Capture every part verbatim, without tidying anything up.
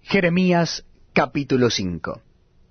Jeremías capítulo cinco.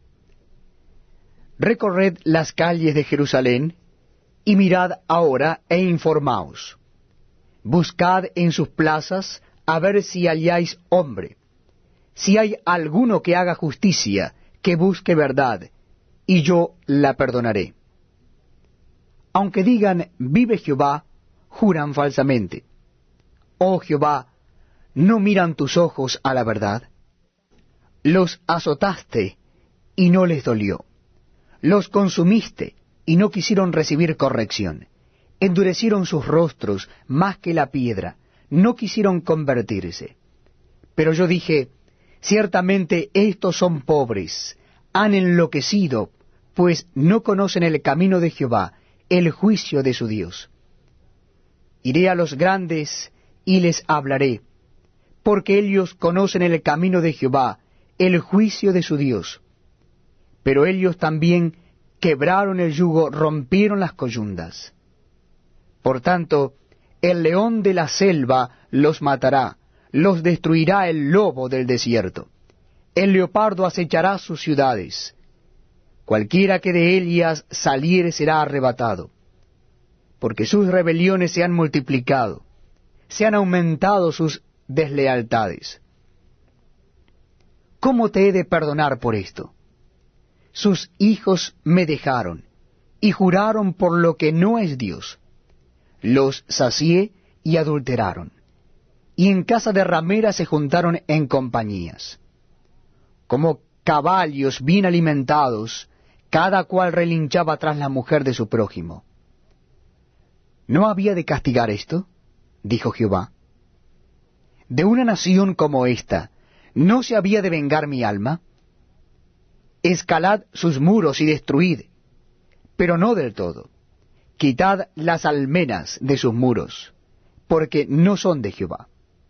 Recorred las calles de Jerusalén, y mirad ahora e informaos. Buscad en sus plazas a ver si halláis hombre, si hay alguno que haga justicia, que busque verdad, y yo la perdonaré. Aunque digan, vive Jehová, juran falsamente. Oh Jehová, ¿no miran tus ojos a la verdad? Los azotaste, y no les dolió. Los consumiste, y no quisieron recibir corrección. Endurecieron sus rostros más que la piedra, no quisieron convertirse. Pero yo dije, ciertamente estos son pobres, han enloquecido, pues no conocen el camino de Jehová, el juicio de su Dios. Iré a los grandes y les hablaré, porque ellos conocen el camino de Jehová, el juicio de su Dios. Pero ellos también quebraron el yugo, rompieron las coyundas. Por tanto, el león de la selva los matará, los destruirá el lobo del desierto. El leopardo acechará sus ciudades. Cualquiera que de ellas saliere será arrebatado, porque sus rebeliones se han multiplicado, se han aumentado sus deslealtades. ¿Cómo te he de perdonar por esto? Sus hijos me dejaron, y juraron por lo que no es Dios. Los sacié y adulteraron, y en casa de ramera se juntaron en compañías. Como caballos bien alimentados, cada cual relinchaba tras la mujer de su prójimo. ¿No había de castigar esto? Dijo Jehová. ¿De una nación como esta no se había de vengar mi alma? Escalad sus muros y destruid, pero no del todo. Quitad las almenas de sus muros, porque no son de Jehová.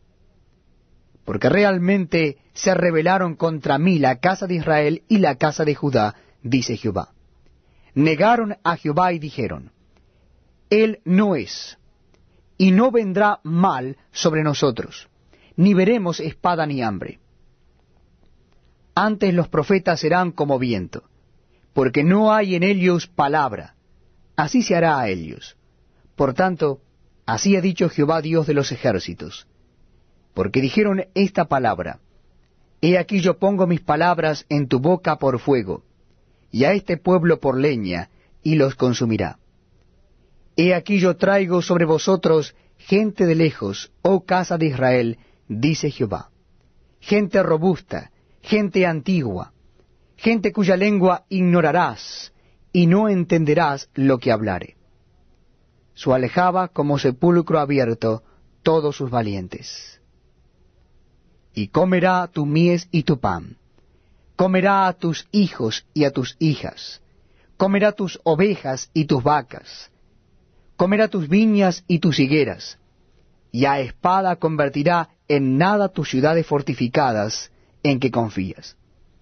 Porque realmente se rebelaron contra mí la casa de Israel y la casa de Judá, dice Jehová. Negaron a Jehová y dijeron, Él no es, y no vendrá mal sobre nosotros, ni veremos espada ni hambre. Antes los profetas serán como viento, porque no hay en ellos palabra, así se hará a ellos. Por tanto, así ha dicho Jehová Dios de los ejércitos, porque dijeron esta palabra, He aquí yo pongo mis palabras en tu boca por fuego, y a este pueblo por leña, y los consumirá. He aquí yo traigo sobre vosotros gente de lejos, oh casa de Israel, dice Jehová, gente robusta, gente antigua, gente cuya lengua ignorarás, y no entenderás lo que hablare. Su alejaba como sepulcro abierto todos sus valientes. Y comerá tu mies y tu pan, comerá a tus hijos y a tus hijas, comerá tus ovejas y tus vacas, comerá tus viñas y tus higueras, y a espada convertirá en nada tus ciudades fortificadas en que confías.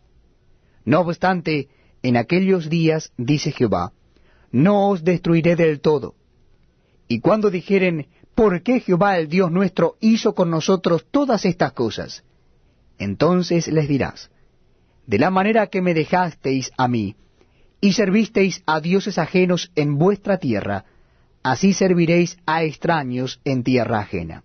No obstante, en aquellos días, dice Jehová, no os destruiré del todo. Y cuando dijeren, ¿por qué Jehová el Dios nuestro hizo con nosotros todas estas cosas? Entonces les dirás, de la manera que me dejasteis a mí, y servisteis a dioses ajenos en vuestra tierra, así serviréis a extraños en tierra ajena.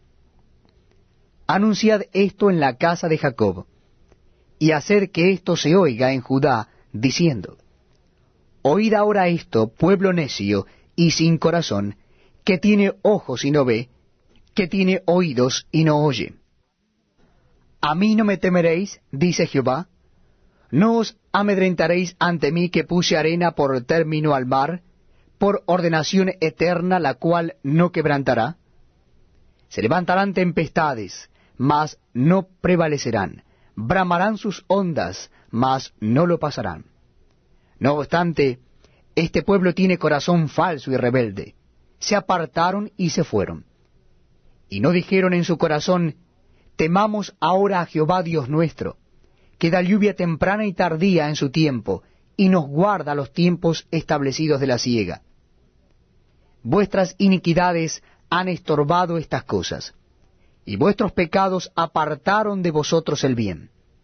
Anunciad esto en la casa de Jacob, y haced que esto se oiga en Judá, diciendo, Oíd ahora esto, pueblo necio y sin corazón, que tiene ojos y no ve, que tiene oídos y no oye. ¿A mí no me temeréis? Dice Jehová. ¿No os amedrentaréis ante mí que puse arena por término al mar, por ordenación eterna la cual no quebrantará? Se levantarán tempestades, mas no prevalecerán. Bramarán sus ondas, mas no lo pasarán. No obstante, este pueblo tiene corazón falso y rebelde. Se apartaron y se fueron. Y no dijeron en su corazón, temamos ahora a Jehová Dios nuestro, que da lluvia temprana y tardía en su tiempo, y nos guarda los tiempos establecidos de la siega. Vuestras iniquidades han estorbado estas cosas, y vuestros pecados apartaron de vosotros el bien.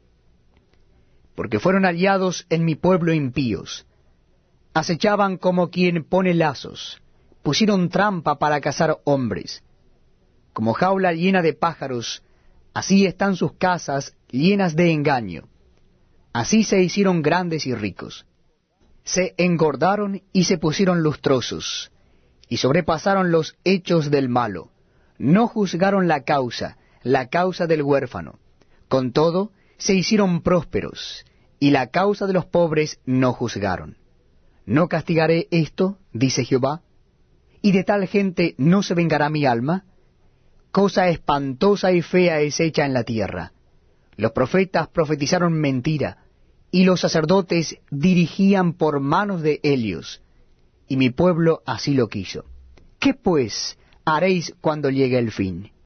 porque fueron hallados en mi pueblo impíos. Acechaban como quien pone lazos, pusieron trampa para cazar hombres. Como jaula llena de pájaros, así están sus casas llenas de engaño. Así se hicieron grandes y ricos. Se engordaron y se pusieron lustrosos, y sobrepasaron los hechos del malo. No juzgaron la causa, la causa del huérfano. Con todo, se hicieron prósperos, y la causa de los pobres no juzgaron. ¿No castigaré esto? Dice Jehová. ¿Y de tal gente no se vengará mi alma? Cosa espantosa y fea es hecha en la tierra. Los profetas profetizaron mentira, y los sacerdotes dirigían por manos de ellos, y mi pueblo así lo quiso. ¿Qué pues haréis cuando llegue el fin?